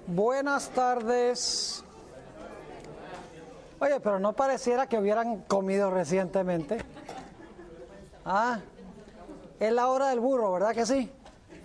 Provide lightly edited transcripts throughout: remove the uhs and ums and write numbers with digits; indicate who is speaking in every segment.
Speaker 1: Buenas tardes. Oye, pero no pareciera que hubieran comido recientemente. Es la hora del burro, ¿verdad que sí?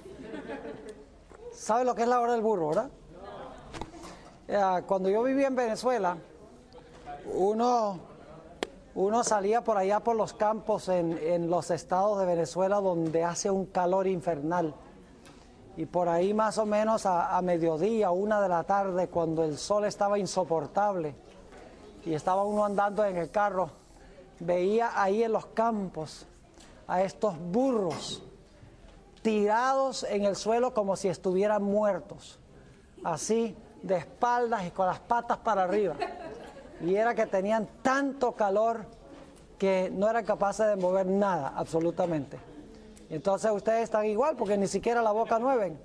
Speaker 1: ¿Sabe lo que es la hora del burro, verdad? Cuando yo vivía en Venezuela, uno salía por allá por los campos en los estados de Venezuela donde hace un calor infernal. Y por ahí más o menos a mediodía, 1 de la tarde, cuando el sol estaba insoportable y estaba uno andando en el carro, veía ahí en los campos a estos burros tirados en el suelo como si estuvieran muertos, así de espaldas y con las patas para arriba. Y era que tenían tanto calor que no eran capaces de mover nada, absolutamente. Entonces ustedes están igual porque ni siquiera la boca mueven.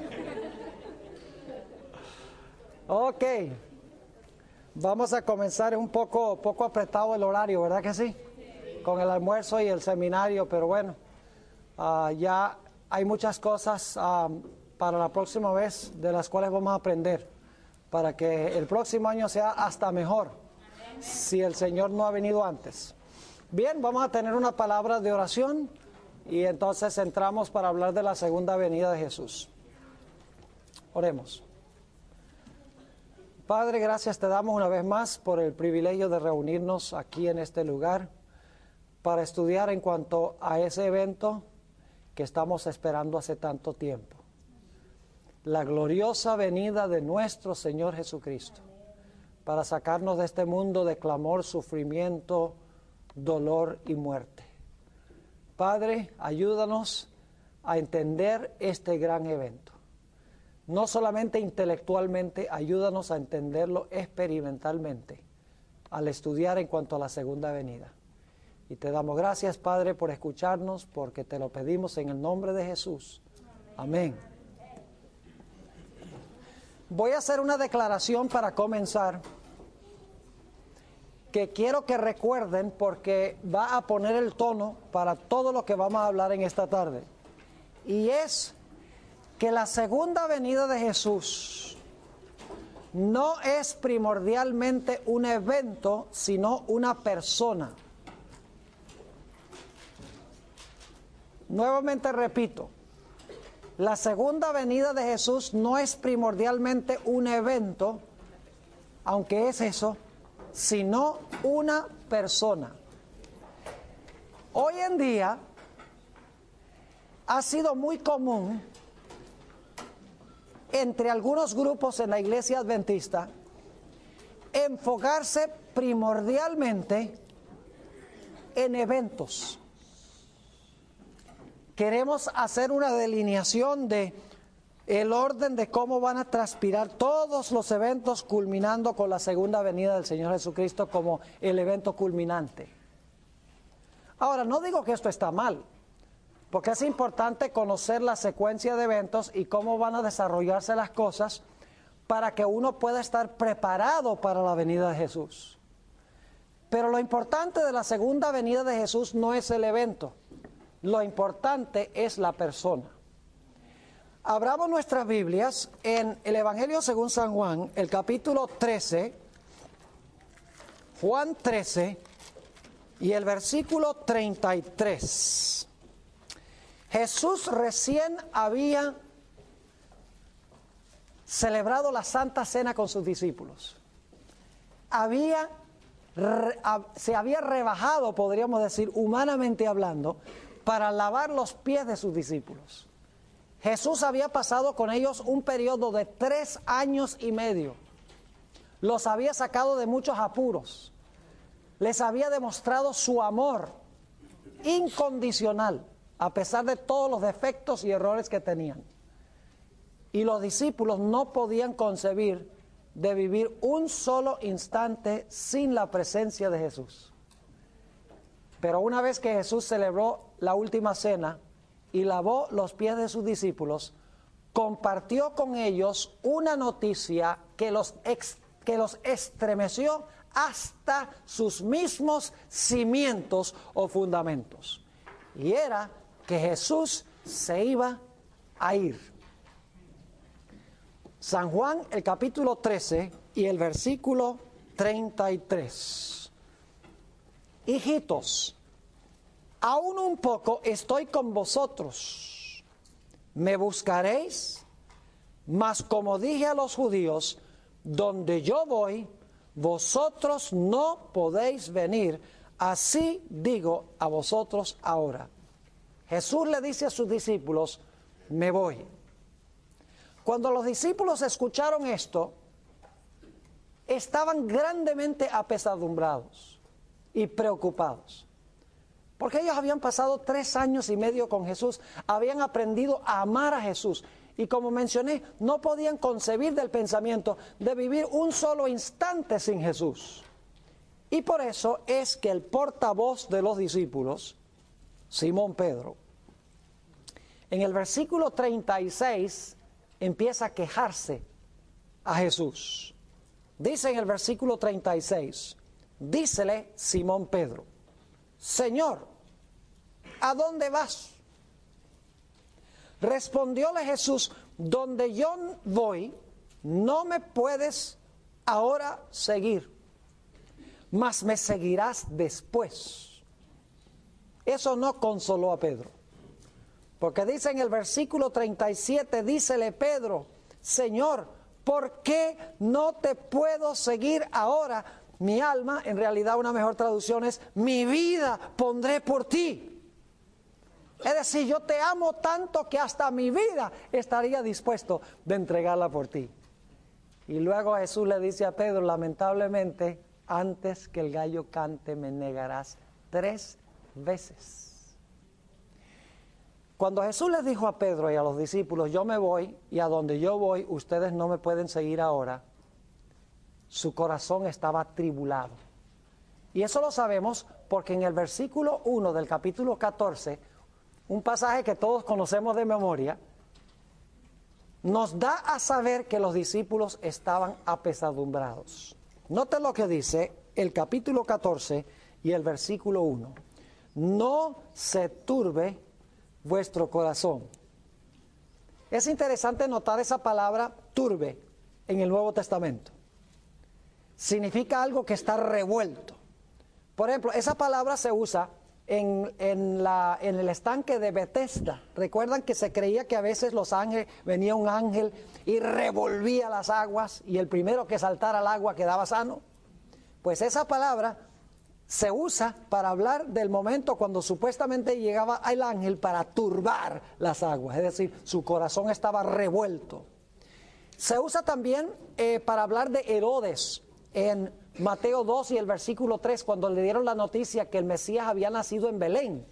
Speaker 1: Ok, vamos a comenzar. Es un poco apretado el horario, ¿verdad que sí? Con el almuerzo y el seminario, pero bueno, ya hay muchas cosas para la próxima vez de las cuales vamos a aprender, para que el próximo año sea hasta mejor, si el Señor no ha venido antes. Bien, vamos a tener una palabra de oración. Y entonces entramos para hablar de la segunda venida de Jesús. Oremos. Padre, gracias te damos una vez más por el privilegio de reunirnos aquí en este lugar para estudiar en cuanto a ese evento que estamos esperando hace tanto tiempo. La gloriosa venida de nuestro Señor Jesucristo para sacarnos de este mundo de clamor, sufrimiento, dolor y muerte. Padre, ayúdanos a entender este gran evento. No solamente intelectualmente, ayúdanos a entenderlo experimentalmente al estudiar en cuanto a la segunda venida. Y te damos gracias, Padre, por escucharnos, porque te lo pedimos en el nombre de Jesús. Amén. Voy a hacer una declaración para comenzar, que quiero que recuerden porque va a poner el tono para todo lo que vamos a hablar en esta tarde. Y es que la segunda venida de Jesús no es primordialmente un evento, sino una persona. Nuevamente repito, la segunda venida de Jesús no es primordialmente un evento, aunque es eso, sino una persona. Hoy en día ha sido muy común entre algunos grupos en la iglesia adventista enfocarse primordialmente en eventos. Queremos hacer una delineación de el orden de cómo van a transpirar todos los eventos, culminando con la segunda venida del Señor Jesucristo como el evento culminante. Ahora, no digo que esto está mal, porque es importante conocer la secuencia de eventos y cómo van a desarrollarse las cosas para que uno pueda estar preparado para la venida de Jesús. Pero lo importante de la segunda venida de Jesús no es el evento, lo importante es la persona. Abramos nuestras Biblias en el Evangelio según San Juan, el capítulo 13, Juan 13 y el versículo 33. Jesús recién había celebrado la Santa Cena con sus discípulos. Se había rebajado, podríamos decir, humanamente hablando, para lavar los pies de sus discípulos. Jesús había pasado con ellos un periodo de 3 años y medio. Los había sacado de muchos apuros. Les había demostrado su amor incondicional, a pesar de todos los defectos y errores que tenían. Y los discípulos no podían concebir de vivir un solo instante sin la presencia de Jesús. Pero una vez que Jesús celebró la última cena y lavó los pies de sus discípulos, compartió con ellos una noticia que los estremeció hasta sus mismos cimientos o fundamentos. Y era que Jesús se iba a ir. San Juan, el capítulo 13 y el versículo 33. Hijitos, aún un poco estoy con vosotros. Me buscaréis, mas como dije a los judíos, donde yo voy, vosotros no podéis venir. Así digo a vosotros ahora. Jesús le dice a sus discípulos, me voy. Cuando los discípulos escucharon esto, estaban grandemente apesadumbrados y preocupados. Porque ellos habían pasado 3 años y medio con Jesús, habían aprendido a amar a Jesús. Y como mencioné, no podían concebir del pensamiento de vivir un solo instante sin Jesús. Y por eso es que el portavoz de los discípulos, Simón Pedro, en el versículo 36 empieza a quejarse a Jesús. Dice en el versículo 36, dícele Simón Pedro, Señor, ¿a dónde vas? Respondióle Jesús, donde yo voy, no me puedes ahora seguir, mas me seguirás después. Eso no consoló a Pedro, porque dice en el versículo 37, dícele Pedro, Señor, ¿por qué no te puedo seguir ahora? Mi alma, en realidad una mejor traducción es, mi vida pondré por ti. Es decir, yo te amo tanto que hasta mi vida estaría dispuesto de entregarla por ti. Y luego Jesús le dice a Pedro, lamentablemente, antes que el gallo cante me negarás 3 veces. Cuando Jesús les dijo a Pedro y a los discípulos, yo me voy y a donde yo voy ustedes no me pueden seguir ahora, su corazón estaba atribulado. Y eso lo sabemos porque en el versículo 1 del capítulo 14, un pasaje que todos conocemos de memoria, nos da a saber que los discípulos estaban apesadumbrados. Noten lo que dice el capítulo 14 y el versículo 1. No se turbe vuestro corazón. Es interesante notar esa palabra turbe en el Nuevo Testamento. Significa algo que está revuelto. Por ejemplo, esa palabra se usa en el estanque de Betesda. Recuerdan que se creía que a veces venía un ángel y revolvía las aguas y el primero que saltara al agua quedaba sano. Pues esa palabra se usa para hablar del momento cuando supuestamente llegaba el ángel para turbar las aguas, es decir, su corazón estaba revuelto. Se usa también para hablar de Herodes en Mateo 2 y el versículo 3, cuando le dieron la noticia que el Mesías había nacido en Belén,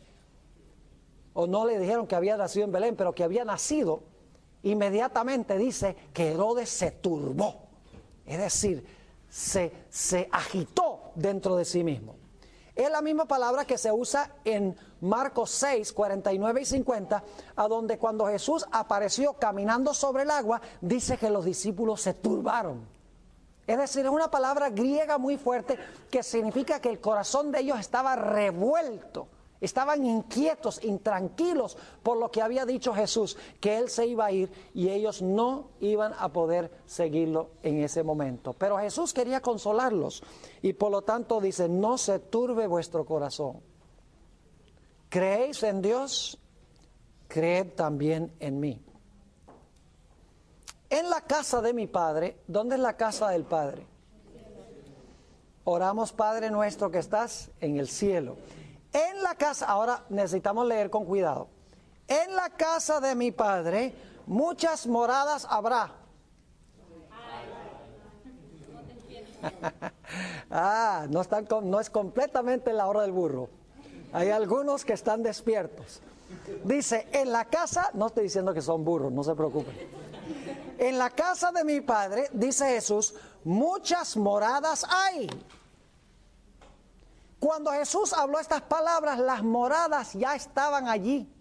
Speaker 1: o no le dijeron que había nacido en Belén, pero que había nacido, inmediatamente dice que Herodes se turbó, es decir, se agitó dentro de sí mismo. Es la misma palabra que se usa en Marcos 6, 49 y 50, a donde cuando Jesús apareció caminando sobre el agua, dice que los discípulos se turbaron. Es decir, es una palabra griega muy fuerte que significa que el corazón de ellos estaba revuelto, estaban inquietos, intranquilos por lo que había dicho Jesús, que Él se iba a ir y ellos no iban a poder seguirlo en ese momento. Pero Jesús quería consolarlos y por lo tanto dice, no se turbe vuestro corazón. ¿Creéis en Dios? Creed también en mí. En la casa de mi Padre, ¿dónde es la casa del Padre? Oramos, Padre nuestro que estás en el cielo. En la casa, ahora necesitamos leer con cuidado. En la casa de mi Padre muchas moradas habrá. No es completamente la hora del burro. Hay algunos que están despiertos. Dice, en la casa, no estoy diciendo que son burros, no se preocupen. En la casa de mi Padre, dice Jesús, muchas moradas hay. Cuando Jesús habló estas palabras, las moradas ya estaban allí.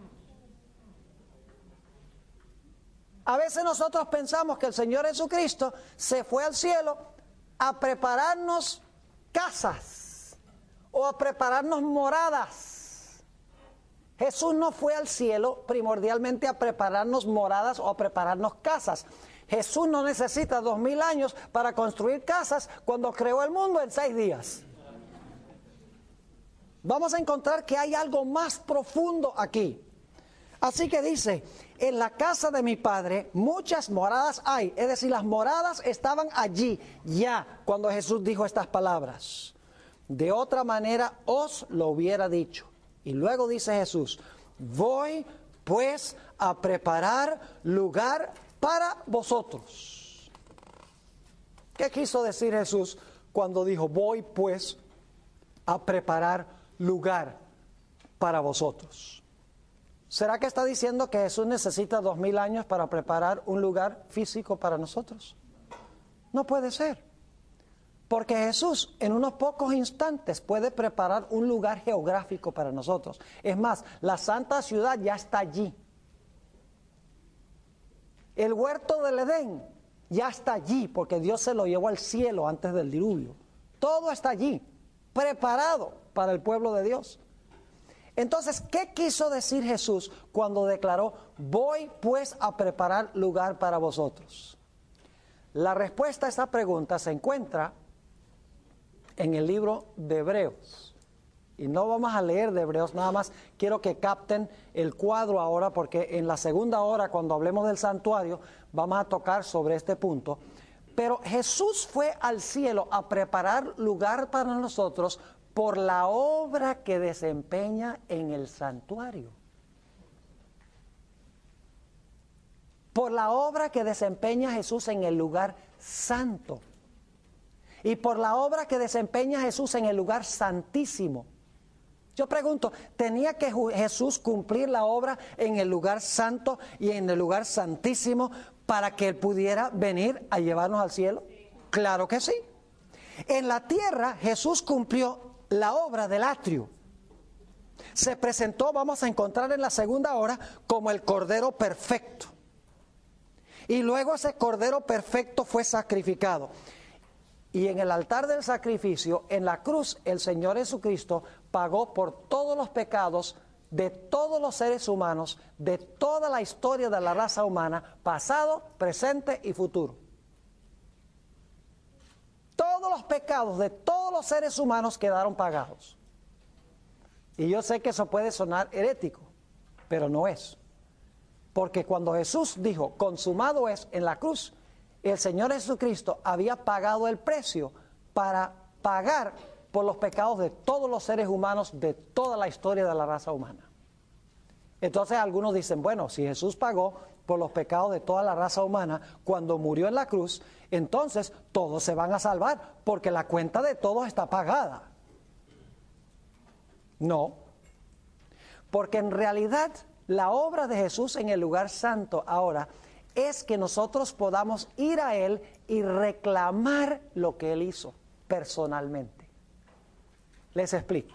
Speaker 1: A veces nosotros pensamos que el Señor Jesucristo se fue al cielo a prepararnos casas o a prepararnos moradas. Jesús no fue al cielo primordialmente a prepararnos moradas o a prepararnos casas. Jesús no necesita 2000 años para construir casas cuando creó el mundo en 6 días. Vamos a encontrar que hay algo más profundo aquí. Así que dice, en la casa de mi Padre muchas moradas hay. Es decir, las moradas estaban allí ya cuando Jesús dijo estas palabras. De otra manera os lo hubiera dicho. Y luego dice Jesús, voy pues a preparar lugar para vosotros. ¿Qué quiso decir Jesús cuando dijo, voy pues a preparar lugar para vosotros? ¿Será que está diciendo que Jesús necesita 2000 años para preparar un lugar físico para nosotros? No puede ser. Porque Jesús en unos pocos instantes puede preparar un lugar geográfico para nosotros. Es más, la santa ciudad ya está allí. El huerto del Edén ya está allí porque Dios se lo llevó al cielo antes del diluvio. Todo está allí, preparado para el pueblo de Dios. Entonces, ¿qué quiso decir Jesús cuando declaró, voy pues a preparar lugar para vosotros? La respuesta a esta pregunta se encuentra en el libro de Hebreos. Y no vamos a leer de Hebreos, nada más quiero que capten el cuadro ahora, porque en la segunda hora, cuando hablemos del santuario, vamos a tocar sobre este punto. Pero Jesús fue al cielo a preparar lugar para nosotros por la obra que desempeña en el santuario. Por la obra que desempeña Jesús en el lugar santo. Y por la obra que desempeña Jesús en el lugar santísimo. Yo pregunto, ¿tenía que Jesús cumplir la obra en el lugar santo y en el lugar santísimo para que Él pudiera venir a llevarnos al cielo? Claro que sí. En la tierra Jesús cumplió la obra del atrio. Se presentó, vamos a encontrar en la segunda hora, como el Cordero perfecto. Y luego ese Cordero perfecto fue sacrificado. Y en el altar del sacrificio, en la cruz, el Señor Jesucristo pagó por todos los pecados de todos los seres humanos, de toda la historia de la raza humana, pasado, presente y futuro. Todos los pecados de todos los seres humanos quedaron pagados. Y yo sé que eso puede sonar herético, pero no es. Porque cuando Jesús dijo, consumado es, en la cruz, el Señor Jesucristo había pagado el precio para pagar por los pecados de todos los seres humanos de toda la historia de la raza humana. Entonces algunos dicen, bueno, si Jesús pagó por los pecados de toda la raza humana cuando murió en la cruz, entonces todos se van a salvar porque la cuenta de todos está pagada. No, porque en realidad la obra de Jesús en el lugar santo ahora es que nosotros podamos ir a Él y reclamar lo que Él hizo personalmente. Les explico.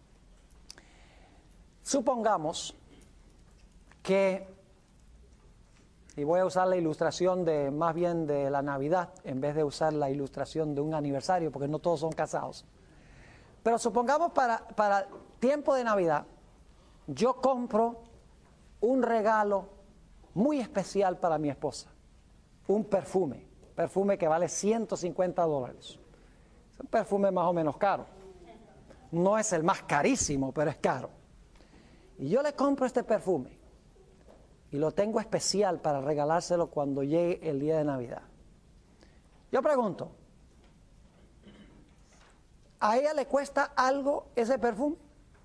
Speaker 1: Supongamos que, y voy a usar la ilustración de más bien de la Navidad, en vez de usar la ilustración de un aniversario, porque no todos son casados. Pero supongamos para tiempo de Navidad, yo compro un regalo muy especial para mi esposa, un perfume que vale $150. Es un perfume más o menos caro. No es el más carísimo, pero es caro. Y yo le compro este perfume y lo tengo especial para regalárselo cuando llegue el día de Navidad. Yo pregunto, ¿a ella le cuesta algo ese perfume?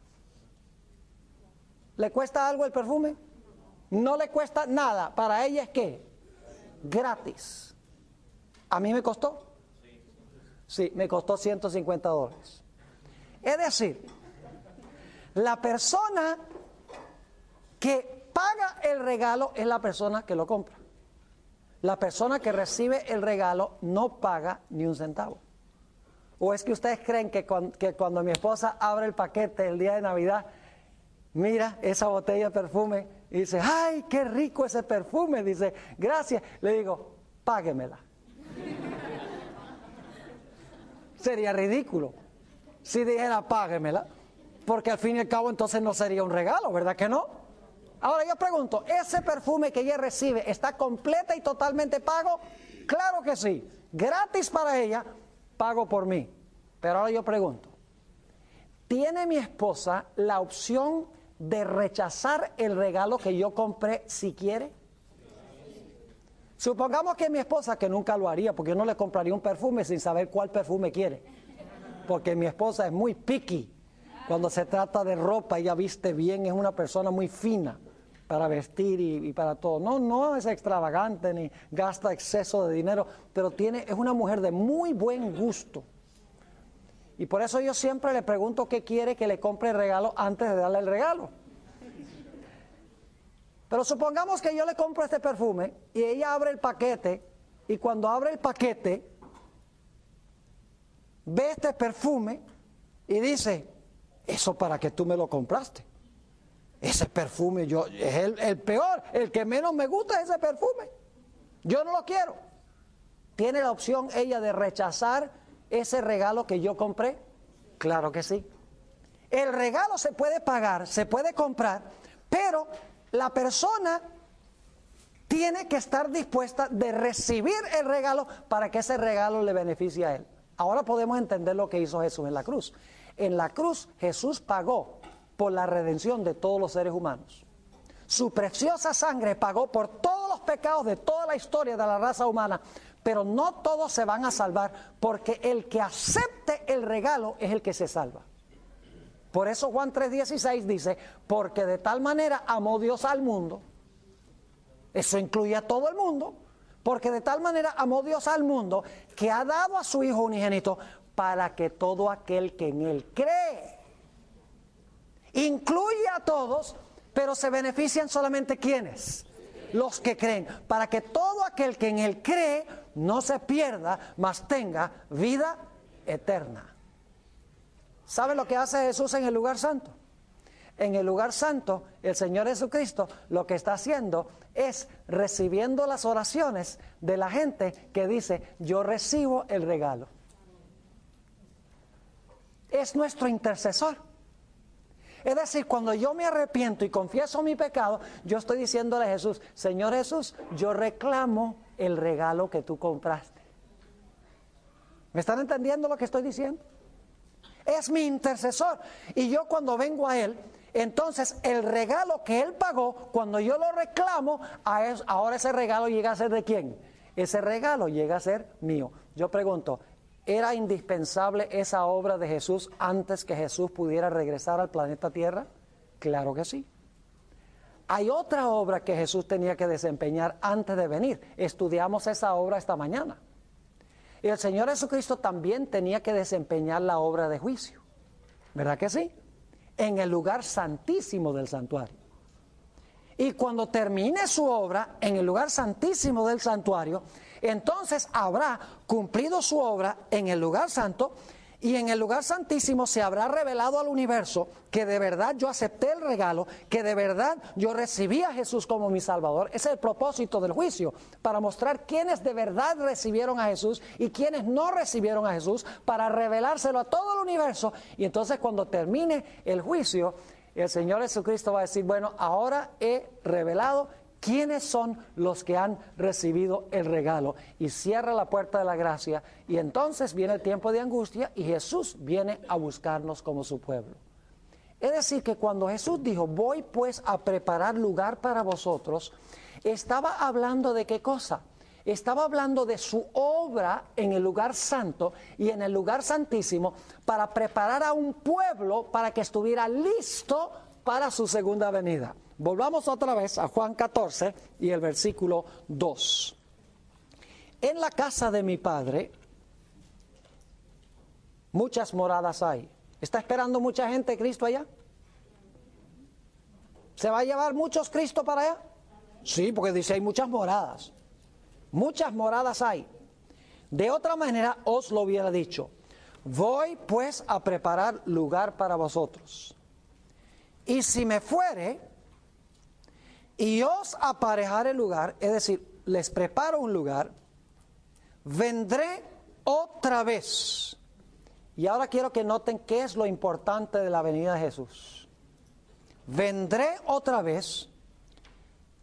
Speaker 1: ¿Le cuesta algo el perfume? No le cuesta nada. Para ella es ¿qué? Gratis. ¿A mí me costó? Sí, me costó $150. Es decir, la persona que paga el regalo es la persona que lo compra. La persona que recibe el regalo no paga ni un centavo. ¿O es que ustedes creen que cuando mi esposa abre el paquete el día de Navidad, mira esa botella de perfume y dice, ¡ay, qué rico ese perfume! Dice, gracias. Le digo, páguemela. Sería ridículo si dijera, páguemela, porque al fin y al cabo entonces no sería un regalo, ¿verdad que no? Ahora yo pregunto, ¿ese perfume que ella recibe está completa y totalmente pago? Claro que sí, gratis para ella, pago por mí. Pero ahora yo pregunto, ¿tiene mi esposa la opción de rechazar el regalo que yo compré si quiere? Supongamos que mi esposa, que nunca lo haría, porque yo no le compraría un perfume sin saber cuál perfume quiere. Porque mi esposa es muy picky. Cuando se trata de ropa, ella viste bien, es una persona muy fina para vestir y para todo. No es extravagante ni gasta exceso de dinero, pero es una mujer de muy buen gusto. Y por eso yo siempre le pregunto qué quiere que le compre el regalo antes de darle el regalo. Pero supongamos que yo le compro este perfume y ella abre el paquete, y cuando abre el paquete ve este perfume y dice: eso para que tú me lo compraste. Ese perfume es el peor, el que menos me gusta es ese perfume. Yo no lo quiero. ¿Tiene la opción ella de rechazar ese regalo que yo compré? Claro que sí. El regalo se puede pagar, se puede comprar, pero la persona tiene que estar dispuesta de recibir el regalo para que ese regalo le beneficie a él. Ahora podemos entender lo que hizo Jesús en la cruz. En la cruz Jesús pagó por la redención de todos los seres humanos. Su preciosa sangre pagó por todos los pecados de toda la historia de la raza humana, pero no todos se van a salvar, porque el que acepte el regalo es el que se salva. Por eso Juan 3:16 dice: porque de tal manera amó Dios al mundo. Eso incluye a todo el mundo. Porque de tal manera amó Dios al mundo, que ha dado a su Hijo unigénito, para que todo aquel que en Él cree. Incluye a todos, pero se benefician solamente ¿quiénes? Los que creen. Para que todo aquel que en Él cree no se pierda, mas tenga vida eterna. ¿Sabe lo que hace Jesús en el lugar santo? En el lugar santo, el Señor Jesucristo lo que está haciendo es recibiendo las oraciones de la gente que dice: yo recibo el regalo. Es nuestro intercesor. Es decir, cuando yo me arrepiento y confieso mi pecado, yo estoy diciéndole a Jesús: Señor Jesús, yo reclamo el regalo que tú compraste. ¿Me están entendiendo lo que estoy diciendo? Es mi intercesor. Y yo cuando vengo a Él, entonces el regalo que Él pagó, cuando yo lo reclamo, ahora ese regalo llega a ser ¿de quién? Ese regalo llega a ser mío. Yo pregunto, ¿era indispensable esa obra de Jesús antes que Jesús pudiera regresar al planeta Tierra? Claro que sí. Hay otra obra que Jesús tenía que desempeñar antes de venir. Estudiamos esa obra esta mañana. Y el Señor Jesucristo también tenía que desempeñar la obra de juicio. ¿Verdad que sí? En el lugar santísimo del santuario. Y cuando termine su obra en el lugar santísimo del santuario, entonces habrá cumplido su obra en el lugar santo, y en el lugar santísimo se habrá revelado al universo que de verdad yo acepté el regalo, que de verdad yo recibí a Jesús como mi Salvador. Ese es el propósito del juicio, para mostrar quiénes de verdad recibieron a Jesús y quiénes no recibieron a Jesús, para revelárselo a todo el universo. Y entonces cuando termine el juicio, el Señor Jesucristo va a decir: bueno, ahora he revelado quiénes son los que han recibido el regalo, y cierra la puerta de la gracia, y entonces viene el tiempo de angustia y Jesús viene a buscarnos como su pueblo. Es decir, que cuando Jesús dijo: voy pues a preparar lugar para vosotros, estaba hablando de ¿qué cosa? Estaba hablando de su obra en el lugar santo y en el lugar santísimo, para preparar a un pueblo para que estuviera listo para su segunda venida. Volvamos otra vez a Juan 14 y el versículo 2. En la casa de mi Padre muchas moradas hay. ¿Está esperando mucha gente Cristo allá? ¿Se va a llevar muchos Cristo para allá? Sí, porque dice hay muchas moradas. Muchas moradas hay. De otra manera os lo hubiera dicho: voy pues a preparar lugar para vosotros. Y si me fuere y os aparejare lugar, es decir, les preparo un lugar, vendré otra vez. Y ahora quiero que noten qué es lo importante de la venida de Jesús. Vendré otra vez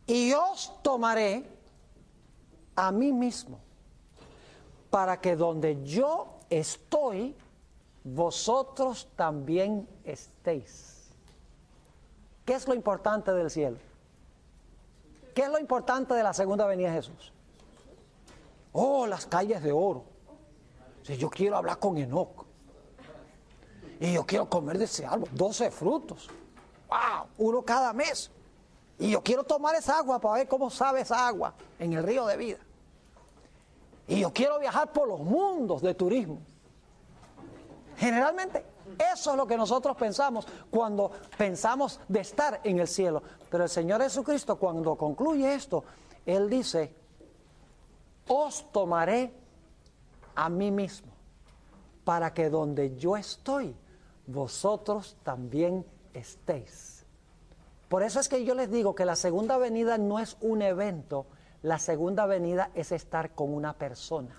Speaker 1: y os tomaré a mí mismo, para que donde yo estoy, vosotros también estéis. ¿Qué es lo importante del cielo? ¿Qué es lo importante de la segunda venida de Jesús? Oh, las calles de oro. Si yo quiero hablar con Enoc, y yo quiero comer de ese árbol, 12 frutos. ¡Wow! Uno cada mes. Y yo quiero tomar esa agua para ver cómo sabe esa agua en el río de vida. Y yo quiero viajar por los mundos de turismo. Generalmente eso es lo que nosotros pensamos cuando pensamos de estar en el cielo. Pero el Señor Jesucristo, cuando concluye esto, Él dice: os tomaré a mí mismo, para que donde yo estoy, vosotros también estéis. Por eso es que yo les digo que la segunda venida no es un evento, la segunda venida es estar con una persona.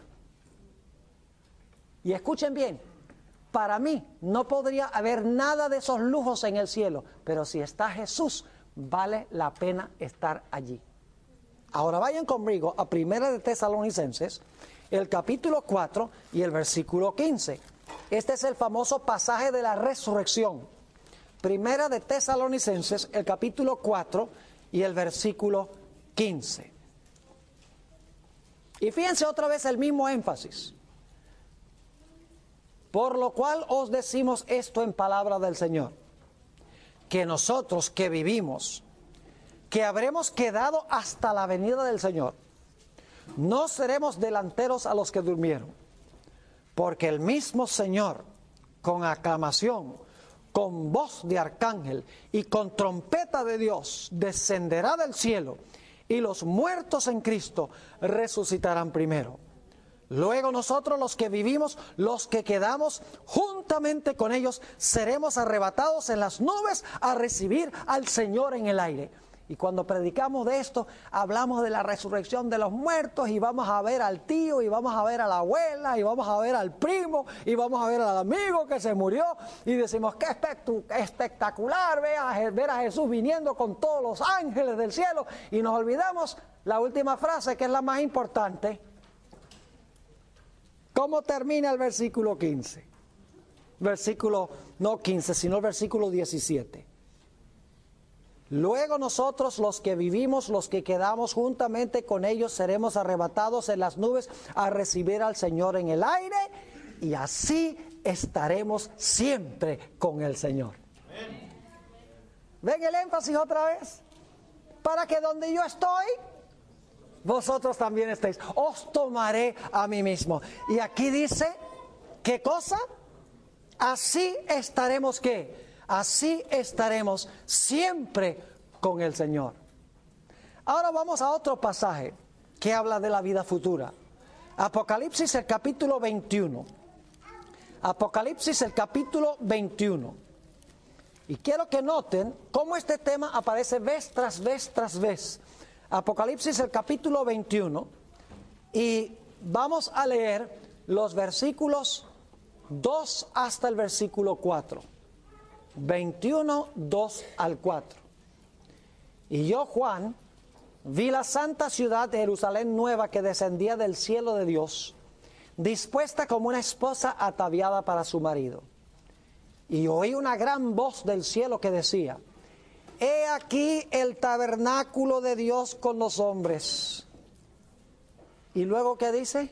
Speaker 1: Y escuchen bien, para mí no podría haber nada de esos lujos en el cielo, pero si está Jesús, vale la pena estar allí. Ahora vayan conmigo a 1 de Tesalonicenses, el capítulo 4 y el versículo 15. Este es el famoso pasaje de la resurrección. 1 de Tesalonicenses, el capítulo 4 y el versículo 15. Y fíjense otra vez el mismo énfasis. Por lo cual os decimos esto en palabra del Señor, que nosotros que vivimos, que habremos quedado hasta la venida del Señor, no seremos delanteros a los que durmieron, porque el mismo Señor, con aclamación, con voz de arcángel y con trompeta de Dios, descenderá del cielo, y los muertos en Cristo resucitarán primero. Luego nosotros los que vivimos, los que quedamos juntamente con ellos, seremos arrebatados en las nubes a recibir al Señor en el aire. Y cuando predicamos de esto, hablamos de la resurrección de los muertos, y vamos a ver al tío, y vamos a ver a la abuela, y vamos a ver al primo, y vamos a ver al amigo que se murió, y decimos: qué espectacular ver a Jesús viniendo con todos los ángeles del cielo. Y nos olvidamos la última frase, que es la más importante. ¿Cómo termina el versículo 15? Versículo, no 15, sino el versículo 17. Luego nosotros los que vivimos, los que quedamos juntamente con ellos, seremos arrebatados en las nubes a recibir al Señor en el aire, y así estaremos siempre con el Señor. ¿Ven el énfasis otra vez? Para que donde yo estoy, vosotros también estéis. Os tomaré a mí mismo. Y aquí dice, ¿qué cosa? Así estaremos, ¿qué? Así estaremos siempre con el Señor. Ahora vamos a otro pasaje que habla de la vida futura. Apocalipsis, el capítulo 21. Apocalipsis, el capítulo 21. Y quiero que noten cómo este tema aparece vez tras vez tras vez. Apocalipsis, el capítulo 21. Y vamos a leer los versículos 2 hasta el versículo 4. 21, 2 al 4. Y yo, Juan, vi la santa ciudad de Jerusalén nueva que descendía del cielo de Dios, dispuesta como una esposa ataviada para su marido. Y oí una gran voz del cielo que decía: he aquí el tabernáculo de Dios con los hombres. Y luego, ¿qué dice?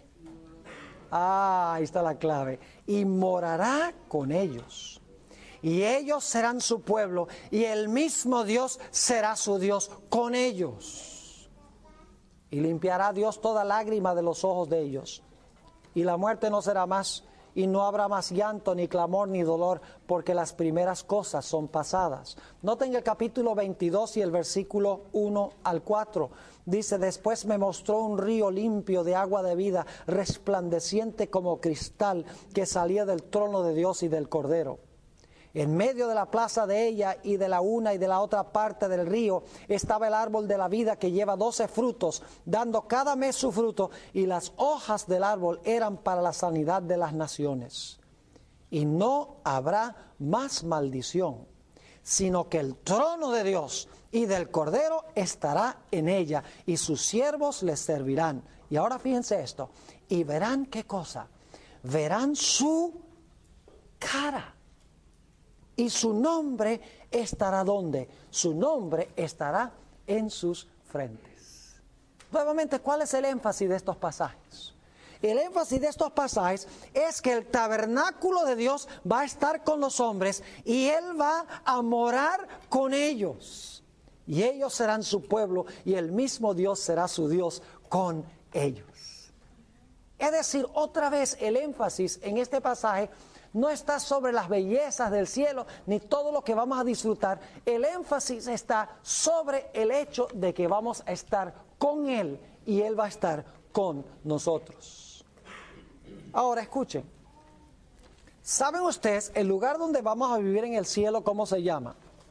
Speaker 1: Ahí está la clave. Y morará con ellos. Y ellos serán su pueblo, y el mismo Dios será su Dios con ellos. Y limpiará Dios toda lágrima de los ojos de ellos. Y la muerte no será más, y no habrá más llanto, ni clamor, ni dolor, porque las primeras cosas son pasadas. Noten el capítulo 22 y el versículo 1 al 4. Dice: después me mostró un río limpio de agua de vida, resplandeciente como cristal, que salía del trono de Dios y del Cordero. En medio de la plaza de ella y de la una y de la otra parte del río estaba el árbol de la vida, que lleva 12 frutos, dando cada mes su fruto, y las hojas del árbol eran para la sanidad de las naciones. Y no habrá más maldición, sino que el trono de Dios y del Cordero estará en ella, y sus siervos les servirán. Y ahora fíjense esto, y verán ¿qué cosa? Verán su cara. Y su nombre estará ¿dónde? Su nombre estará en sus frentes. Nuevamente, ¿cuál es el énfasis de estos pasajes? El énfasis de estos pasajes es que el tabernáculo de Dios va a estar con los hombres y Él va a morar con ellos. Y ellos serán su pueblo y el mismo Dios será su Dios con ellos. Es decir, otra vez el énfasis en este pasaje no está sobre las bellezas del cielo ni todo lo que vamos a disfrutar. El énfasis está sobre el hecho de que vamos a estar con Él y Él va a estar con nosotros. Ahora escuchen, ¿saben ustedes el lugar donde vamos a vivir en el cielo cómo se llama?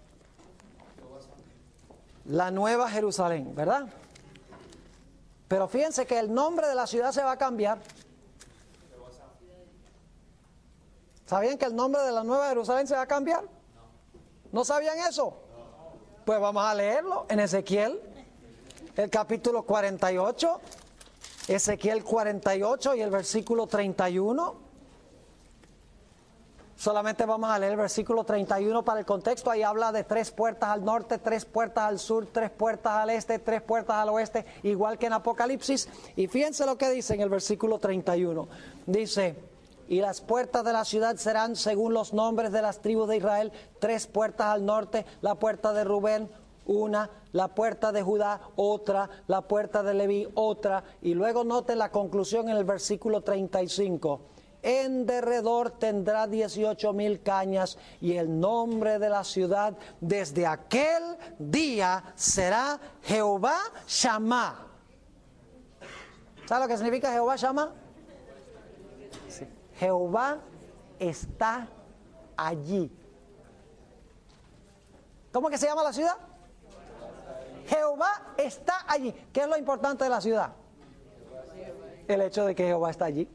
Speaker 1: La Nueva Jerusalén, ¿verdad? Pero fíjense que el nombre de la ciudad se va a cambiar. ¿Sabían que el nombre de la Nueva Jerusalén se va a cambiar? ¿No sabían eso? Pues vamos a leerlo en Ezequiel, el capítulo 48. Ezequiel 48 y el versículo 31. Solamente vamos a leer el versículo 31 para el contexto. Ahí habla de 3 puertas al norte, 3 puertas al sur, 3 puertas al este, 3 puertas al oeste, igual que en Apocalipsis. Y fíjense lo que dice en el versículo 31. Dice: y las puertas de la ciudad serán según los nombres de las tribus de Israel: 3 puertas al norte, la puerta de Rubén, una, la puerta de Judá, otra, la puerta de Leví, otra. Y luego noten la conclusión en el versículo 35. En derredor tendrá 18,000 cañas, y el nombre de la ciudad desde aquel día será Jehová Shammah. ¿Sabe lo que significa Jehová Shammah? Sí. Jehová está allí. ¿Cómo que se llama la ciudad? Jehová está allí. ¿Qué es lo importante de la ciudad? El hecho de que Jehová está allí.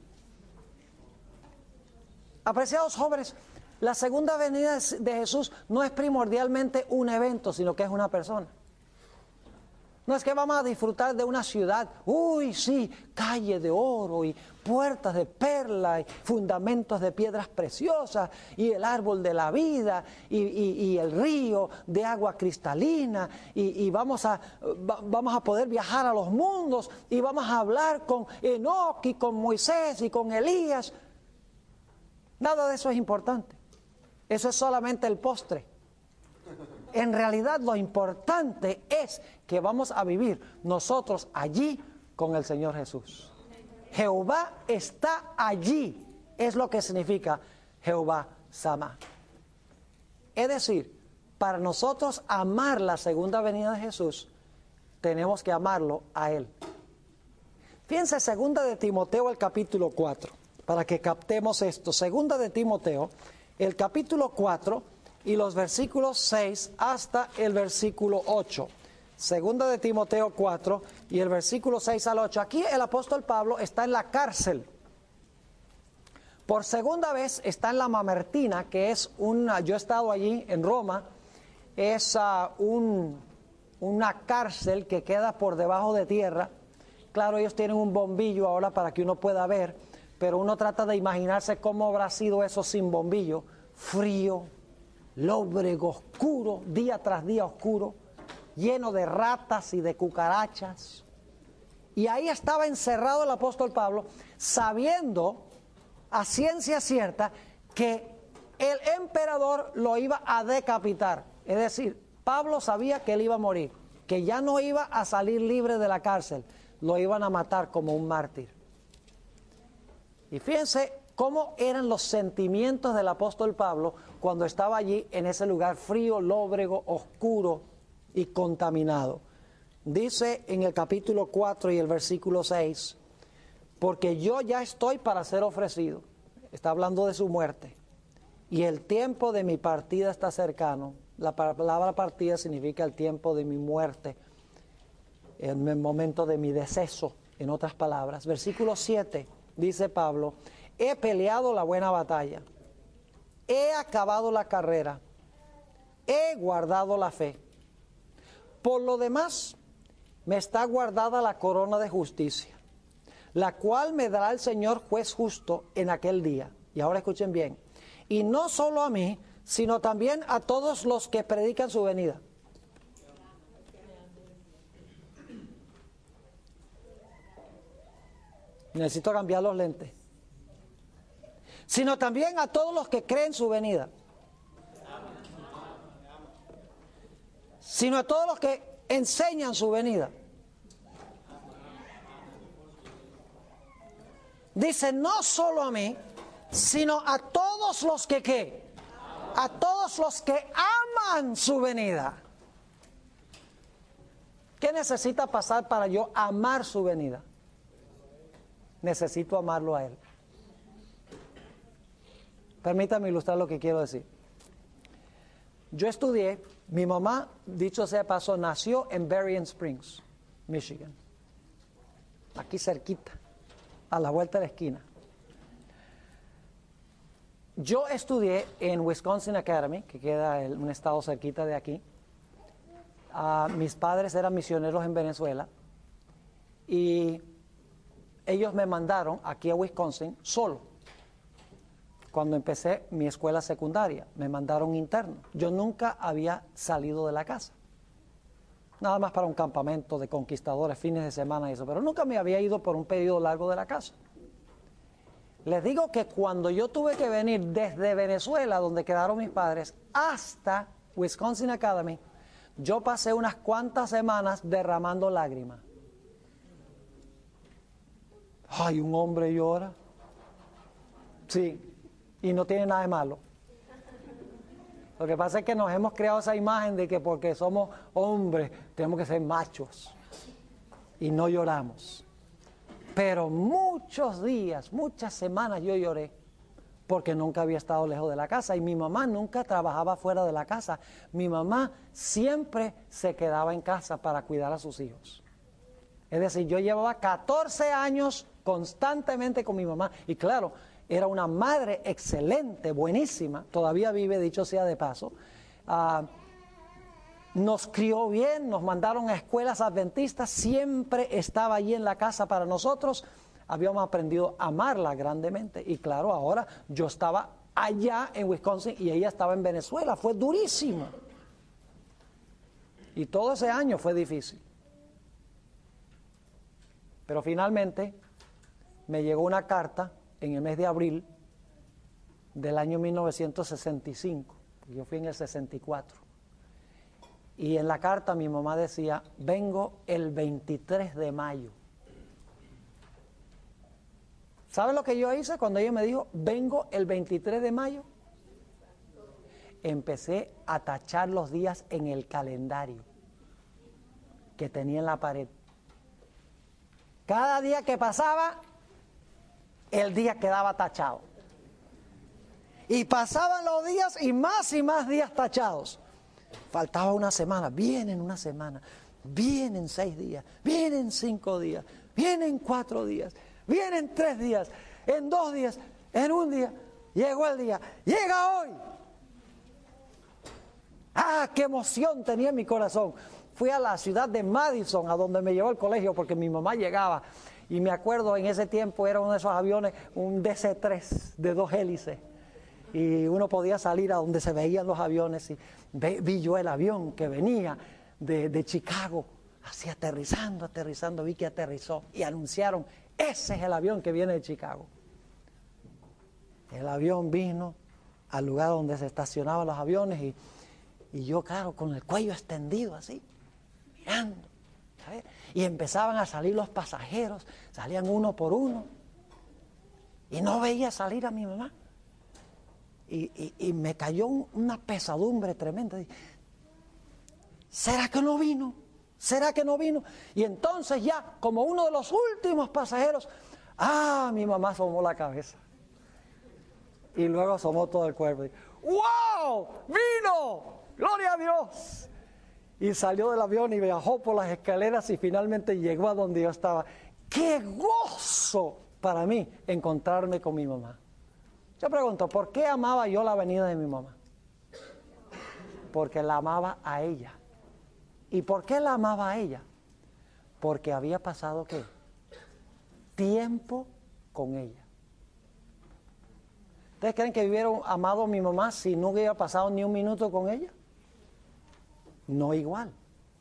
Speaker 1: Apreciados jóvenes, la segunda venida de Jesús no es primordialmente un evento, sino que es una persona. No es que vamos a disfrutar de una ciudad, uy, sí, calle de oro y puertas de perla y fundamentos de piedras preciosas y el árbol de la vida y el río de agua cristalina y vamos a poder viajar a los mundos y vamos a hablar con Enoc y con Moisés y con Elías. Nada de eso es importante. Eso es solamente el postre. En realidad lo importante es que vamos a vivir nosotros allí con el Señor Jesús. Jehová está allí, es lo que significa Jehová Shammah. Es decir, para nosotros amar la segunda venida de Jesús, tenemos que amarlo a Él. Fíjense, segunda de Timoteo, el capítulo 4, para que captemos esto. Segunda de Timoteo, el capítulo 4 y los versículos 6 hasta el versículo 8. Segunda de Timoteo 4 y el versículo 6 al 8. Aquí el apóstol Pablo está en la cárcel. Por segunda vez está en la Mamertina, que es yo he estado allí en Roma, es una cárcel que queda por debajo de tierra. Claro, ellos tienen un bombillo ahora para que uno pueda ver, pero uno trata de imaginarse cómo habrá sido eso sin bombillo. Frío, lóbrego, oscuro, día tras día oscuro, lleno de ratas y de cucarachas. Y ahí estaba encerrado el apóstol Pablo, sabiendo a ciencia cierta que el emperador lo iba a decapitar. Es decir, Pablo sabía que él iba a morir, que ya no iba a salir libre de la cárcel, lo iban a matar como un mártir. Y fíjense cómo eran los sentimientos del apóstol Pablo cuando estaba allí en ese lugar frío, lóbrego, oscuro y contaminado. Dice en el capítulo 4 y el versículo 6, porque yo ya estoy para ser ofrecido. Está hablando de su muerte. Y el tiempo de mi partida está cercano. La palabra partida significa el tiempo de mi muerte, en el momento de mi deceso, en otras palabras. Versículo 7, dice Pablo, he peleado la buena batalla, he acabado la carrera, he guardado la fe. Por lo demás, me está guardada la corona de justicia, la cual me dará el Señor juez justo en aquel día. Y ahora escuchen bien. Y no solo a mí, sino también a todos los que predican su venida. Necesito cambiar los lentes. Sino también a todos los que creen su venida. Sino a todos los que enseñan su venida. Dice, no solo a mí, sino a todos los que ¿qué? A todos los que aman su venida. ¿Qué necesita pasar para yo amar su venida? Necesito amarlo a Él. Permítame ilustrar lo que quiero decir. Yo estudié, mi mamá, dicho sea de paso, nació en Berrien Springs, Michigan. Aquí cerquita, a la vuelta de la esquina. Yo estudié en Wisconsin Academy, que queda en un estado cerquita de aquí. Mis padres eran misioneros en Venezuela y ellos me mandaron aquí a Wisconsin solo. Cuando empecé mi escuela secundaria, me mandaron interno. Yo nunca había salido de la casa. Nada más para un campamento de conquistadores, fines de semana y eso, pero nunca me había ido por un periodo largo de la casa. Les digo que cuando yo tuve que venir desde Venezuela, donde quedaron mis padres, hasta Wisconsin Academy, yo pasé unas cuantas semanas derramando lágrimas. Ay, un hombre llora. Sí, y no tiene nada de malo. Lo que pasa es que nos hemos creado esa imagen de que porque somos hombres tenemos que ser machos y no lloramos. Pero muchos días, muchas semanas yo lloré porque nunca había estado lejos de la casa y mi mamá nunca trabajaba fuera de la casa. Mi mamá siempre se quedaba en casa para cuidar a sus hijos. Es decir, yo llevaba 14 años constantemente con mi mamá y claro, era una madre excelente, buenísima, todavía vive, dicho sea de paso. Nos crió bien, nos mandaron a escuelas adventistas, siempre estaba allí en la casa para nosotros. Habíamos aprendido a amarla grandemente. Y claro, ahora yo estaba allá en Wisconsin y ella estaba en Venezuela. Fue durísimo. Y todo ese año fue difícil. Pero finalmente me llegó una carta en el mes de abril del año 1965. Yo fui en el 64. Y en la carta mi mamá decía, vengo el 23 de mayo. ¿Sabe lo que yo hice cuando ella me dijo, vengo el 23 de mayo? Empecé a tachar los días en el calendario que tenía en la pared. Cada día que pasaba, el día quedaba tachado. Y pasaban los días y más días tachados. Faltaba una semana, vienen una semana, vienen 6 días, vienen 5 días, vienen 4 días, vienen 3 días, en 2 días, en un día, llegó el día, llega hoy. ¡Ah, qué emoción tenía en mi corazón! Fui a la ciudad de Madison, a donde me llevó el colegio, porque mi mamá llegaba. Y me acuerdo, en ese tiempo era uno de esos aviones, un DC-3 de 2 hélices. Y uno podía salir a donde se veían los aviones y vi yo el avión que venía de Chicago, así aterrizando, vi que aterrizó y anunciaron, ese es el avión que viene de Chicago. El avión vino al lugar donde se estacionaban los aviones y yo, claro, con el cuello extendido así, mirando, ¿sabes? Y empezaban a salir los pasajeros, salían uno por uno y no veía salir a mi mamá. Y me cayó una pesadumbre tremenda. ¿Será que no vino? ¿Será que no vino? Y entonces ya, como uno de los últimos pasajeros, mi mamá asomó la cabeza. Y luego asomó todo el cuerpo. Y, ¡wow! ¡Vino! ¡Gloria a Dios! Y salió del avión y viajó por las escaleras y finalmente llegó a donde yo estaba. ¡Qué gozo para mí encontrarme con mi mamá! Yo pregunto, ¿por qué amaba yo la venida de mi mamá? Porque la amaba a ella. ¿Y por qué la amaba a ella? Porque había pasado, ¿qué? Tiempo con ella. ¿Ustedes creen que hubiera amado a mi mamá si no hubiera pasado ni un minuto con ella? No igual.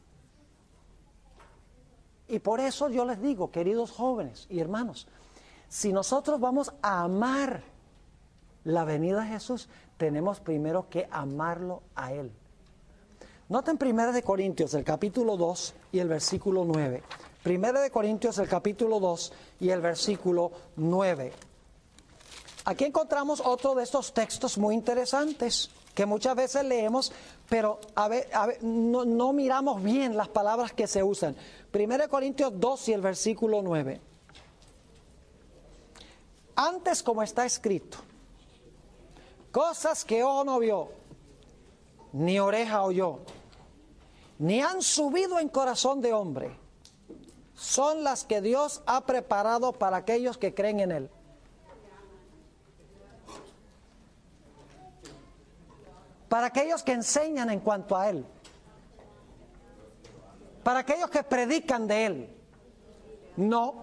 Speaker 1: Y por eso yo les digo, queridos jóvenes y hermanos, si nosotros vamos a amar la venida de Jesús, tenemos primero que amarlo a Él. Noten 1 Corintios, el capítulo 2 y el versículo 9. 1 Corintios, el capítulo 2 y el versículo 9. Aquí encontramos otro de estos textos muy interesantes que muchas veces leemos, pero no miramos bien las palabras que se usan. 1 Corintios 2 y el versículo 9. Antes, como está escrito, cosas que ojo no vio, ni oreja oyó, ni han subido en corazón de hombre, son las que Dios ha preparado para aquellos que creen en Él. Para aquellos que enseñan en cuanto a Él. Para aquellos que predican de Él. No.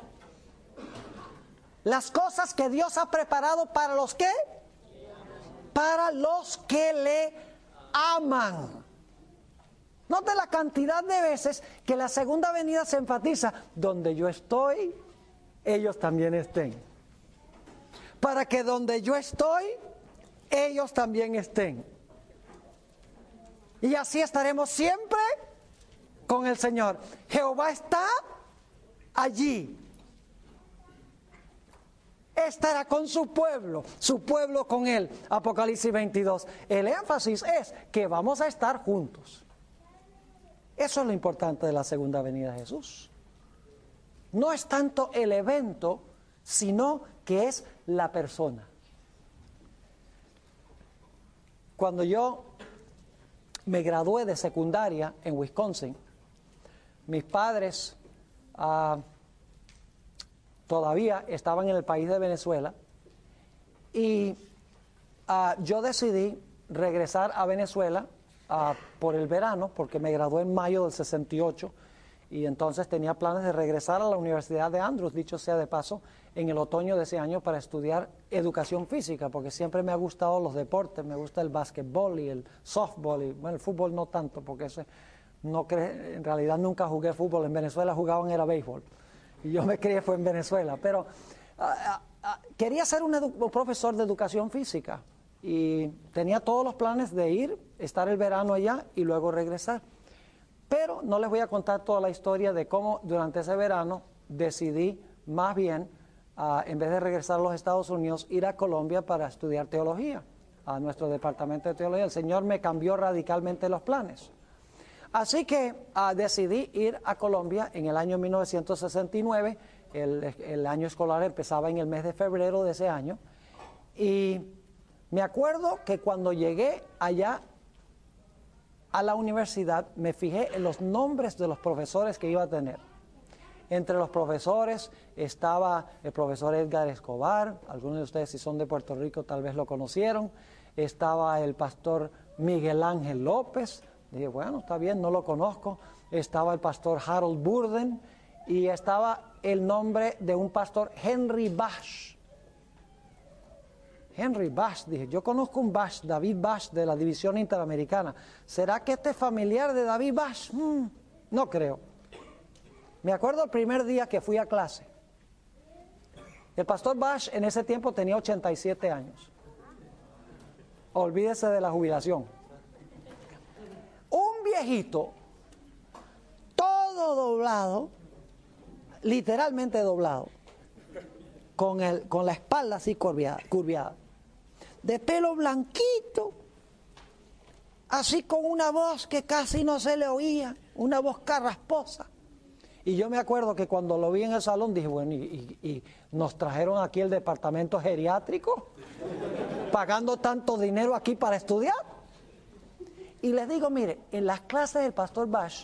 Speaker 1: Las cosas que Dios ha preparado para los que, para los que le aman. Note la cantidad de veces que la segunda venida se enfatiza: donde yo estoy, ellos también estén. Para que donde yo estoy, ellos también estén. Y así estaremos siempre con el Señor. Jehová está allí. Estará con su pueblo con Él. Apocalipsis 22. El énfasis es que vamos a estar juntos. Eso es lo importante de la segunda venida de Jesús. No es tanto el evento, sino que es la persona. Cuando yo me gradué de secundaria en Wisconsin, mis padres todavía estaban en el país de Venezuela y yo decidí regresar a Venezuela por el verano, porque me gradué en mayo del 68 y entonces tenía planes de regresar a la Universidad de Andrews, dicho sea de paso, en el otoño de ese año para estudiar educación física, porque siempre me ha gustado los deportes, me gusta el básquetbol y el softball, y bueno, el fútbol no tanto, porque en realidad nunca jugué fútbol. En Venezuela jugaban era béisbol, y yo me crié fue en Venezuela, pero quería ser un profesor de educación física, y tenía todos los planes de ir, estar el verano allá y luego regresar. Pero no les voy a contar toda la historia de cómo durante ese verano decidí más bien, en vez de regresar a los Estados Unidos, ir a Colombia para estudiar teología, a nuestro departamento de teología. El Señor me cambió radicalmente los planes. Así que decidí ir a Colombia en el año 1969, el año escolar empezaba en el mes de febrero de ese año, y me acuerdo que cuando llegué allá a la universidad me fijé en los nombres de los profesores que iba a tener. Entre los profesores estaba el profesor Edgar Escobar, algunos de ustedes si son de Puerto Rico tal vez lo conocieron, estaba el pastor Miguel Ángel López, dije bueno, está bien, no lo conozco, estaba el pastor Harold Burden y estaba el nombre de un pastor Henry Bash. Henry Bash, dije, yo conozco un Bash, David Bash de la División Interamericana. ¿Será que este es familiar de David Bash? No creo. Me acuerdo el primer día que fui a clase. El pastor Bash en ese tiempo tenía 87 años. Olvídese de la jubilación. Un viejito, todo doblado, literalmente doblado, con la espalda así curviada, de pelo blanquito, así con una voz que casi no se le oía, una voz carrasposa. Y yo me acuerdo que cuando lo vi en el salón dije, bueno, y nos trajeron aquí el departamento geriátrico, pagando tanto dinero aquí para estudiar. Y les digo, mire, en las clases del pastor Bash,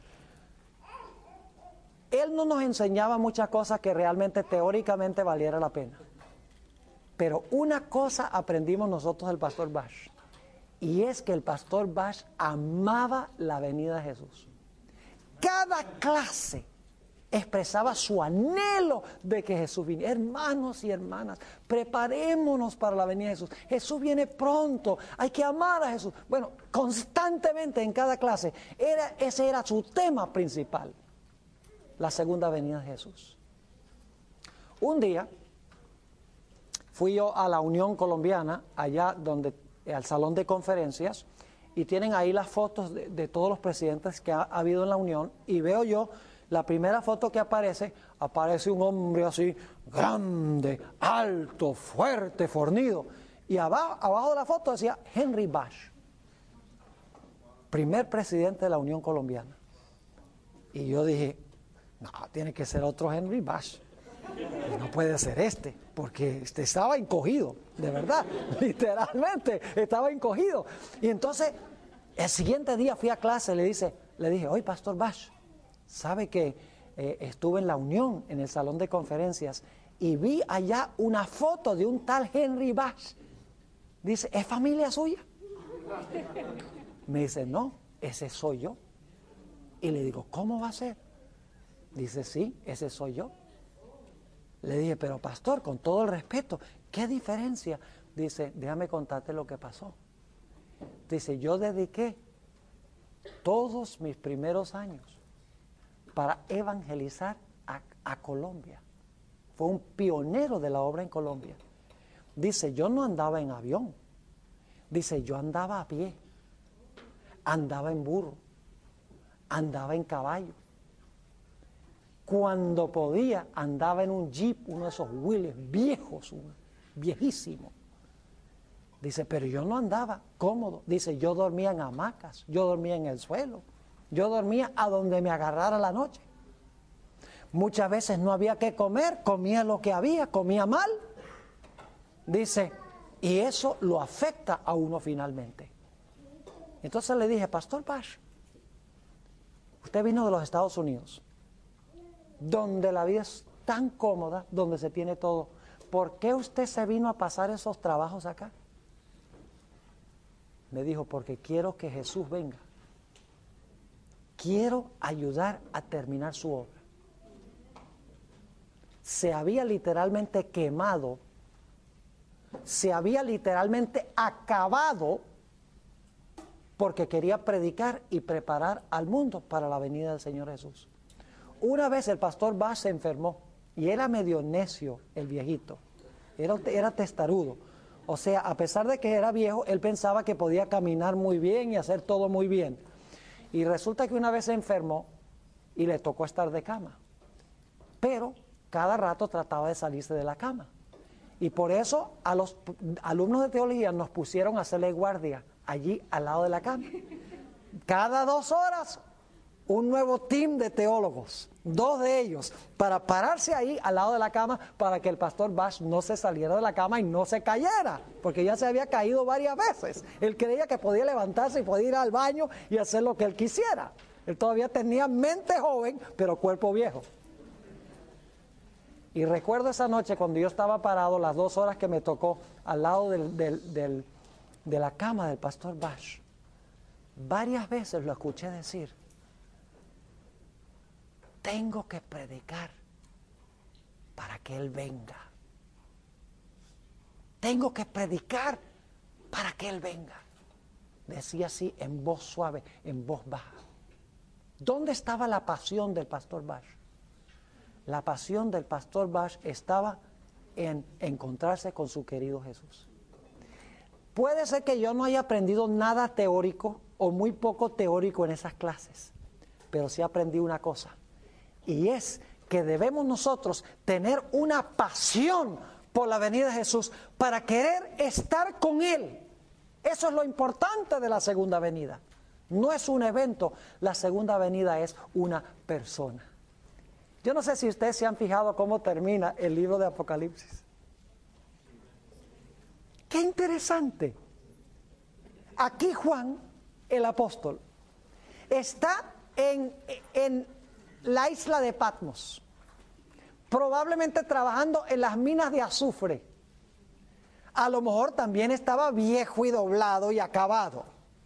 Speaker 1: él no nos enseñaba muchas cosas que realmente teóricamente valiera la pena. Pero una cosa aprendimos nosotros del pastor Bash, Y es que el pastor Bash amaba la venida de Jesús. Cada clase expresaba su anhelo de que Jesús viniera. Hermanos y hermanas, preparémonos para la venida de Jesús. Jesús viene pronto, hay que amar a Jesús. Bueno, constantemente en cada clase, ese era su tema principal, la segunda venida de Jesús. Un día fui yo a la Unión Colombiana, allá al salón de conferencias, y tienen ahí las fotos de todos los presidentes que ha habido en la Unión, y veo yo la primera foto que aparece un hombre así, grande, alto, fuerte, fornido, y abajo de la foto decía Henry Bash, primer presidente de la Unión Colombiana. Y yo dije, no, tiene que ser otro Henry Bash, y no puede ser porque estaba encogido, de verdad, literalmente estaba encogido. Y entonces, el siguiente día fui a clase, le dije, oye, Pastor Bash, ¿sabe que estuve en la Unión, en el salón de conferencias, y vi allá una foto de un tal Henry Bash? Dice, ¿es familia suya? Me dice, no, ese soy yo. Y le digo, ¿cómo va a ser? Dice, sí, ese soy yo. Le dije, pero pastor, con todo el respeto, ¿qué diferencia? Dice, déjame contarte lo que pasó. Dice, yo dediqué todos mis primeros años para evangelizar a Colombia. Fue un pionero de la obra en Colombia. Dice, yo no andaba en avión. Dice, yo andaba a pie, andaba en burro, andaba en caballo. Cuando podía, andaba en un jeep, uno de esos Willys viejos, viejísimo. Dice, pero yo no andaba cómodo. Dice, yo dormía en hamacas, yo dormía en el suelo, yo dormía a donde me agarrara la noche. Muchas veces no había que comer, comía lo que había, comía mal. Dice, y eso lo afecta a uno finalmente. Entonces le dije, Pastor Bash, usted vino de los Estados Unidos, donde la vida es tan cómoda, donde se tiene todo. ¿Por qué usted se vino a pasar esos trabajos acá? Me dijo, porque quiero que Jesús venga. Quiero ayudar a terminar su obra. Se había literalmente quemado, se había literalmente acabado, porque quería predicar y preparar al mundo para la venida del Señor Jesús. Una vez el pastor Bash se enfermó y era medio necio el viejito, era testarudo. O sea, a pesar de que era viejo, él pensaba que podía caminar muy bien y hacer todo muy bien. Y resulta que una vez se enfermó y le tocó estar de cama. Pero cada rato trataba de salirse de la cama. Y por eso a los alumnos de teología nos pusieron a hacerle guardia allí al lado de la cama. Cada 2 horas, un nuevo team de teólogos, 2 de ellos, para pararse ahí al lado de la cama para que el pastor Bash no se saliera de la cama y no se cayera, porque ya se había caído varias veces. Él creía que podía levantarse y podía ir al baño y hacer lo que él quisiera. Él todavía tenía mente joven, pero cuerpo viejo. Y recuerdo esa noche cuando yo estaba parado, las 2 horas que me tocó al lado de la cama del pastor Bash, varias veces lo escuché decir, tengo que predicar para que Él venga. Tengo que predicar para que Él venga. Decía así en voz suave, en voz baja. ¿Dónde estaba la pasión del pastor Bash? La pasión del pastor Bash estaba en encontrarse con su querido Jesús. Puede ser que yo no haya aprendido nada teórico o muy poco teórico en esas clases, pero sí aprendí una cosa, y es que debemos nosotros tener una pasión por la venida de Jesús para querer estar con Él. Eso es lo importante de la segunda venida. No es un evento, la segunda venida es una persona. Yo no sé si ustedes se han fijado cómo termina el libro de Apocalipsis. ¡Qué interesante! Aquí Juan, el apóstol, está en la isla de Patmos, probablemente trabajando en las minas de azufre. A lo mejor también estaba viejo y doblado y acabado.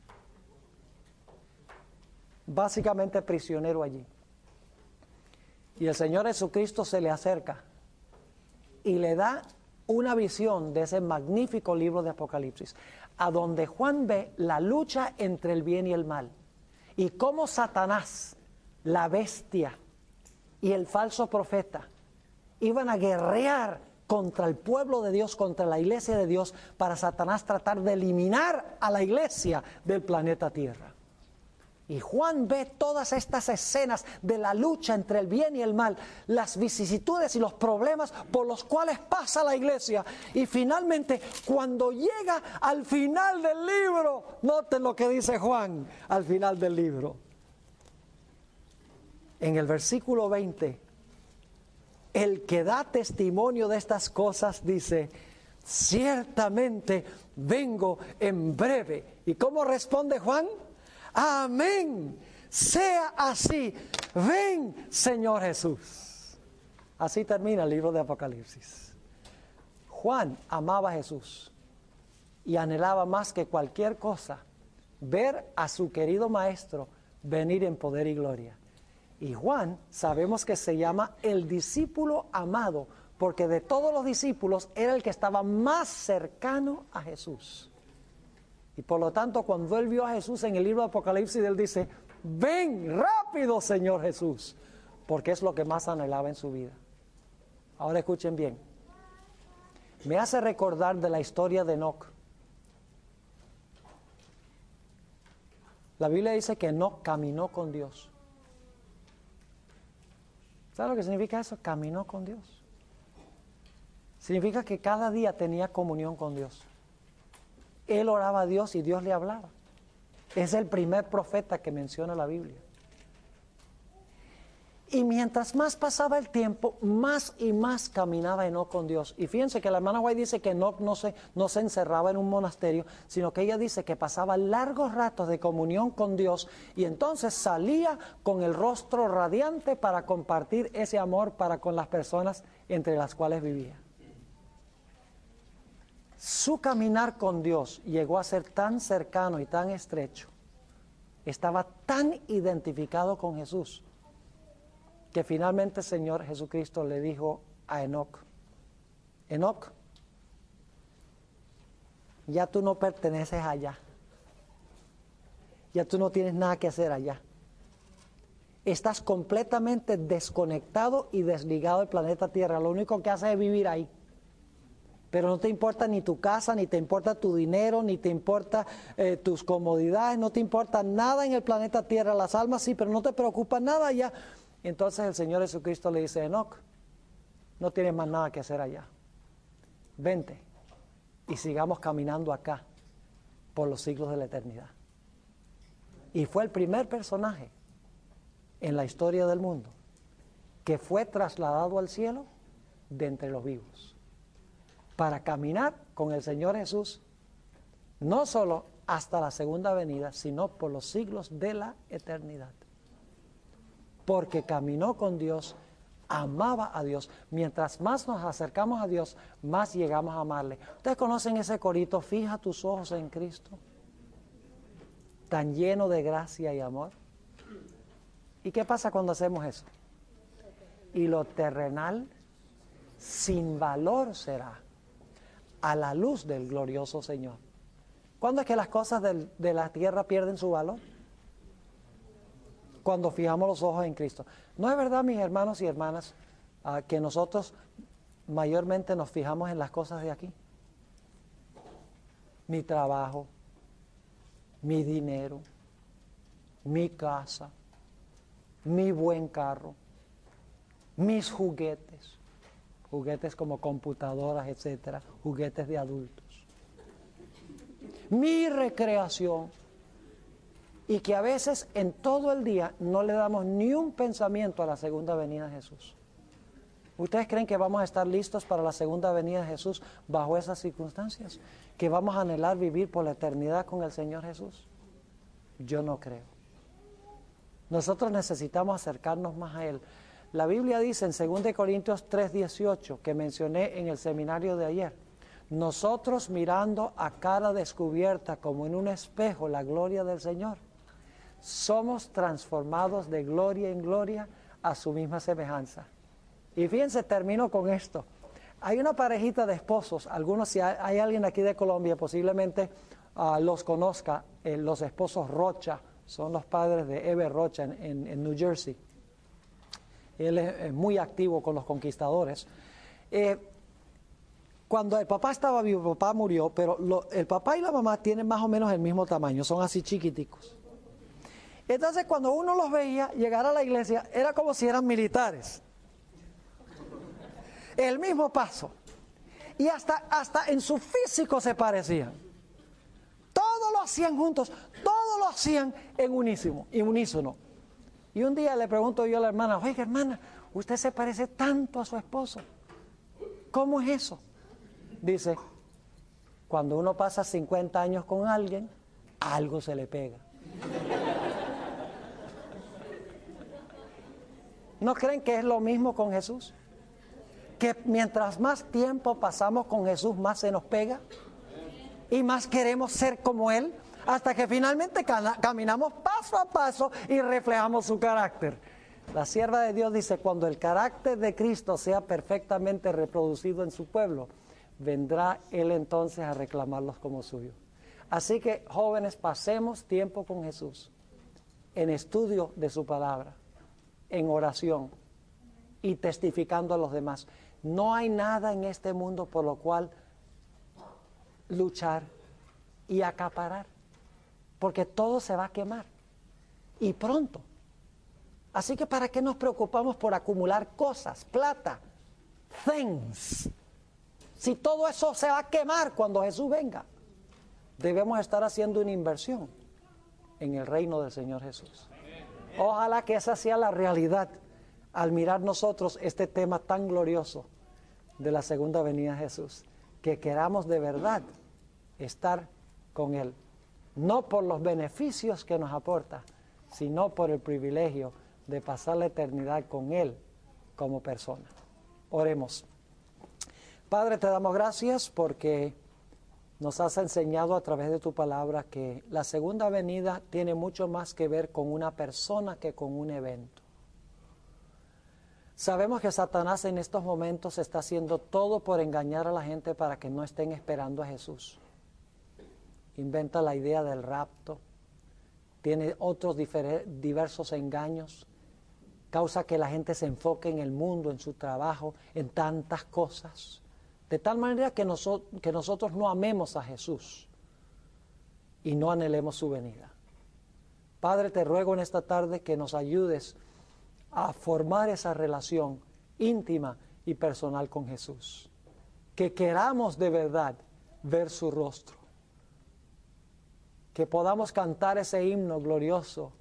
Speaker 1: Básicamente prisionero allí. Y el Señor Jesucristo se le acerca y le da una visión de ese magnífico libro de Apocalipsis, a donde Juan ve la lucha entre el bien y el mal, y cómo Satanás, la bestia y el falso profeta iban a guerrear contra el pueblo de Dios, contra la iglesia de Dios, para Satanás tratar de eliminar a la iglesia del planeta Tierra. Y Juan ve todas estas escenas de la lucha entre el bien y el mal, las vicisitudes y los problemas por los cuales pasa la iglesia. Y finalmente, cuando llega al final del libro, noten lo que dice Juan al final del libro. En el versículo 20, el que da testimonio de estas cosas dice: ciertamente vengo en breve. ¿Y cómo responde Juan? Amén, sea así. Ven, Señor Jesús. Así termina el libro de Apocalipsis. Juan amaba a Jesús y anhelaba más que cualquier cosa ver a su querido maestro venir en poder y gloria. Y Juan, sabemos que se llama el discípulo amado, porque de todos los discípulos era el que estaba más cercano a Jesús. Y por lo tanto, cuando él vio a Jesús en el libro de Apocalipsis, él dice: ven rápido, Señor Jesús, porque es lo que más anhelaba en su vida. Ahora escuchen bien. Me hace recordar de la historia de Enoc. La Biblia dice que Enoc caminó con Dios. ¿Sabe lo que significa eso? Caminó con Dios. Significa que cada día tenía comunión con Dios. Él oraba a Dios y Dios le hablaba. Es el primer profeta que menciona la Biblia. Y mientras más pasaba el tiempo, más y más caminaba Enoc con Dios. Y fíjense que la hermana White dice que Enoc no se encerraba en un monasterio, sino que ella dice que pasaba largos ratos de comunión con Dios y entonces salía con el rostro radiante para compartir ese amor para con las personas entre las cuales vivía. Su caminar con Dios llegó a ser tan cercano y tan estrecho, estaba tan identificado con Jesús, que finalmente el Señor Jesucristo le dijo a Enoc: Enoc, ya tú no perteneces allá, ya tú no tienes nada que hacer allá, estás completamente desconectado y desligado del planeta Tierra, lo único que haces es vivir ahí. Pero no te importa ni tu casa, ni te importa tu dinero, ni te importa tus comodidades, no te importa nada en el planeta Tierra, las almas sí, pero no te preocupa nada allá. Entonces el Señor Jesucristo le dice: Enoc, no tienes más nada que hacer allá. Vente y sigamos caminando acá por los siglos de la eternidad. Y fue el primer personaje en la historia del mundo que fue trasladado al cielo de entre los vivos, para caminar con el Señor Jesús, no solo hasta la segunda venida, sino por los siglos de la eternidad. Porque caminó con Dios, amaba a Dios. Mientras más nos acercamos a Dios, más llegamos a amarle. ¿Ustedes conocen ese corito? Fija tus ojos en Cristo, tan lleno de gracia y amor. ¿Y qué pasa cuando hacemos eso? Y lo terrenal sin valor será a la luz del glorioso Señor. ¿Cuándo es que las cosas de la tierra pierden su valor? Cuando fijamos los ojos en Cristo. ¿No es verdad, mis hermanos y hermanas, que nosotros mayormente nos fijamos en las cosas de aquí? Mi trabajo, mi dinero, mi casa, mi buen carro, mis juguetes como computadoras, etcétera, juguetes de adultos, mi recreación, y que a veces en todo el día no le damos ni un pensamiento a la segunda venida de Jesús. ¿Ustedes creen que vamos a estar listos para la segunda venida de Jesús bajo esas circunstancias? ¿Que vamos a anhelar vivir por la eternidad con el Señor Jesús? Yo no creo. Nosotros necesitamos acercarnos más a Él. La Biblia dice en 2 Corintios 3:18, que mencioné en el seminario de ayer: nosotros mirando a cara descubierta como en un espejo la gloria del Señor, somos transformados de gloria en gloria a su misma semejanza. Y fíjense, termino con esto. Hay una parejita de esposos, algunos, si hay alguien aquí de Colombia, posiblemente los conozca, los esposos Rocha, son los padres de Eber Rocha en New Jersey. Él es muy activo con los conquistadores. Cuando el papá estaba vivo, el papá murió, pero el papá y la mamá tienen más o menos el mismo tamaño, son así chiquiticos. Entonces cuando uno los veía llegar a la iglesia, era como si eran militares. El mismo paso. Y hasta en su físico se parecían. Todo lo hacían juntos, todo lo hacían en unísono. Y un día le pregunto yo a la hermana, oiga hermana, usted se parece tanto a su esposo. ¿Cómo es eso? Dice, cuando uno pasa 50 años con alguien, algo se le pega. ¿No creen que es lo mismo con Jesús? Que mientras más tiempo pasamos con Jesús, más se nos pega y más queremos ser como Él, hasta que finalmente caminamos paso a paso y reflejamos su carácter. La sierva de Dios dice, cuando el carácter de Cristo sea perfectamente reproducido en su pueblo, vendrá Él entonces a reclamarlos como suyo. Así que, jóvenes, pasemos tiempo con Jesús, en estudio de su palabra, en oración y testificando a los demás. No hay nada en este mundo por lo cual luchar y acaparar, porque todo se va a quemar, y pronto. Así que ¿para qué nos preocupamos por acumular cosas, plata, things? Si todo eso se va a quemar cuando Jesús venga, debemos estar haciendo una inversión en el reino del Señor Jesús. Ojalá que esa sea la realidad al mirar nosotros este tema tan glorioso de la segunda venida de Jesús, que queramos de verdad estar con Él, no por los beneficios que nos aporta, sino por el privilegio de pasar la eternidad con Él como persona. Oremos. Padre, te damos gracias porque nos has enseñado a través de tu palabra que la segunda venida tiene mucho más que ver con una persona que con un evento. Sabemos que Satanás en estos momentos está haciendo todo por engañar a la gente para que no estén esperando a Jesús. Inventa la idea del rapto, tiene otros diversos engaños, causa que la gente se enfoque en el mundo, en su trabajo, en tantas cosas, de tal manera que nosotros no amemos a Jesús y no anhelemos su venida. Padre, te ruego en esta tarde que nos ayudes a formar esa relación íntima y personal con Jesús, que queramos de verdad ver su rostro, que podamos cantar ese himno glorioso,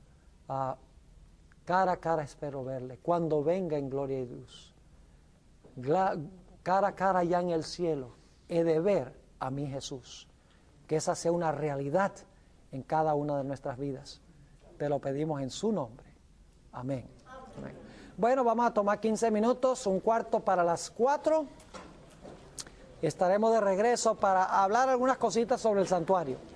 Speaker 1: cara a cara espero verle, cuando venga en gloria y luz. Cara a cara ya en el cielo, he de ver a mi Jesús. Que esa sea una realidad en cada una de nuestras vidas. Te lo pedimos en su nombre. Amén. Amén. Bueno, vamos a tomar 15 minutos, un cuarto para las 4. Estaremos de regreso para hablar algunas cositas sobre el santuario.